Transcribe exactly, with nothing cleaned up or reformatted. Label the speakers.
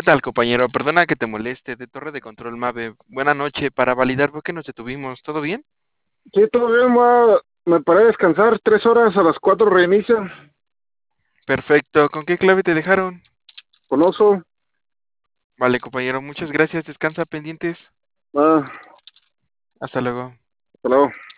Speaker 1: tal, compañero? Perdona que te moleste, de Torre de Control Mave. Buena noche, para validar por qué nos detuvimos. ¿Todo bien?
Speaker 2: Sí, todo bien, voy a- me paré a descansar tres horas, a las cuatro reinicia.
Speaker 1: Perfecto. ¿Con qué clave te dejaron?
Speaker 2: Con oso.
Speaker 1: Vale, compañero, muchas gracias. Descansa pendientes.
Speaker 2: Ah,
Speaker 1: Hasta luego.
Speaker 2: hasta luego.